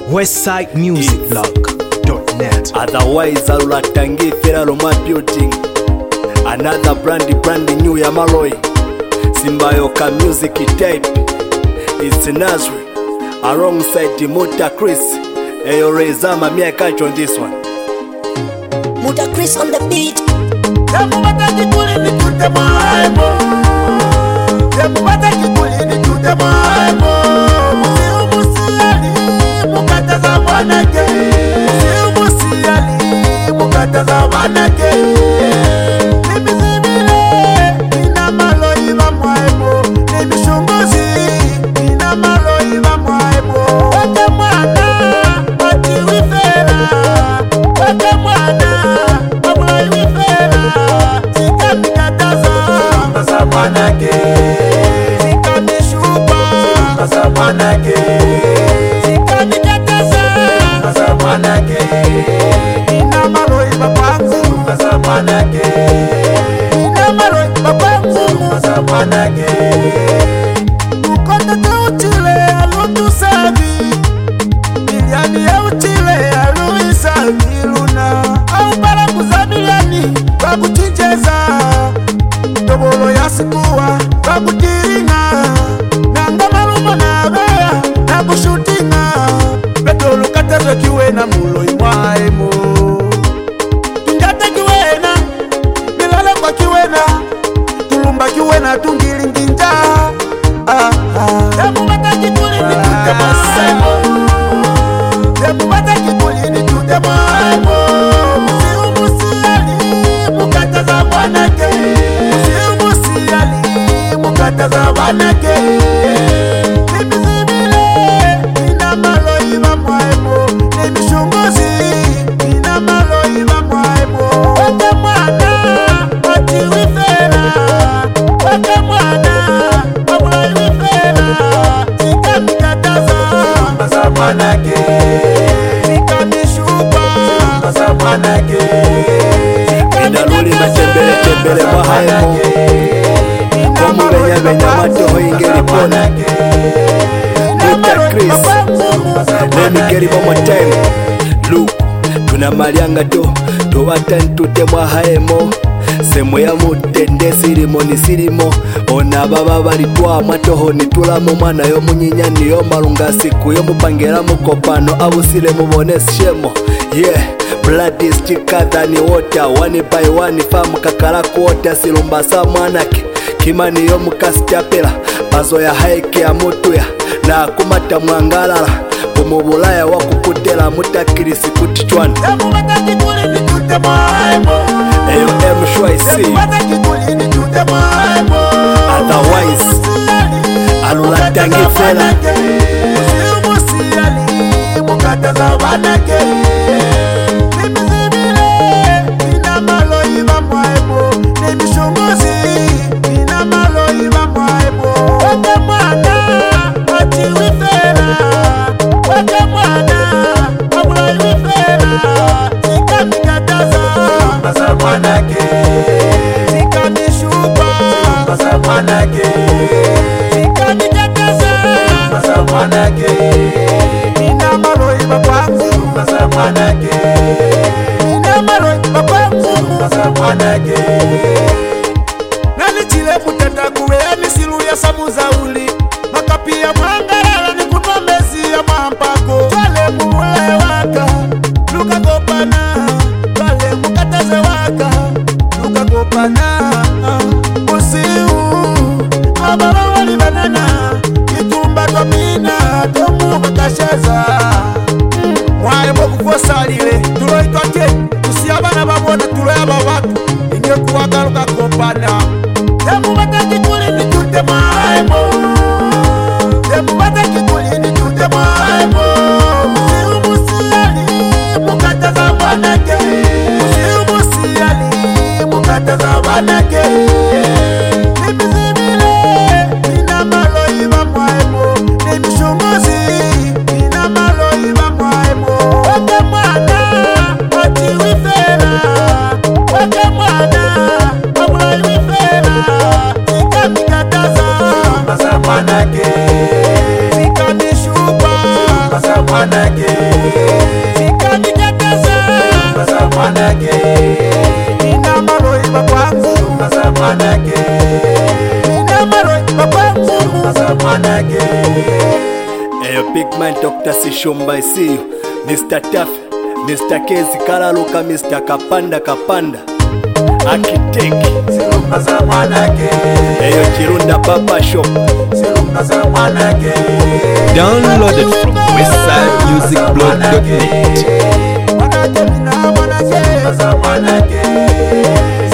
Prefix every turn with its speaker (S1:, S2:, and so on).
S1: westsidemusicblog.net.
S2: Otherwise Alulatangi Ferraro my building. Another brand new ya Malloy. Simbayoka music tape. It's Nazri alongside Muta Chris. Ayo Rezama Mia catch on this one.
S3: Muta Chris on the beat.
S2: Inaluli matembele mahaemo Komule nyamato hoingeri pona Muta Chris. Let me get it one more time. Look, tunamalianga to tuwatentute mwahaemo semo ya mutende sirimo ni sirimo ona baba bali twa matoho nitulamo mwana yo munyinya niyo malunga siku yo mupangera mukopano abusile mubone shemo. Yeah, blood is thicker than water. One by one famu kakala kuota silumba sa mwanake kimani yo mukasitapela bazo ya haike ya mutu ya na kumata mwangalala kumubulaya wakukutela mutakirisi kutichwana Ayo M-Shwai-C. Otherwise Alulatangi Fela.
S4: Nani chile puteta kuwea misilu ya samuza uli makapia mwangalala ni kutomezi ya mampako twale muule waka luka kopana twale mukataze waka luka kopana usiu mabara wali banana kitumba tomina tomu bakasheza mwae boku fosalile tulo itoke tusiyabana babona tulo yaba watu inge kuwaka luka kopana Demu bata kikulini tute maemo Demu bata kikulini tute maemo Usiu musiali mukataza wanake Usiu musiali mukataza wanake Nimizimile ina malo iba maemo Nimishunguzi ina malo papa mzungu mwanake.
S2: Eyo big man Dr. Sishomba, I see you. Mr. Tough, Mr. Kezi Kalaluka, Mr. Kapanda Architect
S4: Silumbaza mwanake.
S2: Eyo Chirunda Baba Shop.
S4: Silumbaza mwanake.
S5: Downloaded from westsidemusicblog.net.
S4: Mwanake mina mwanake. Silumbaza mwanake.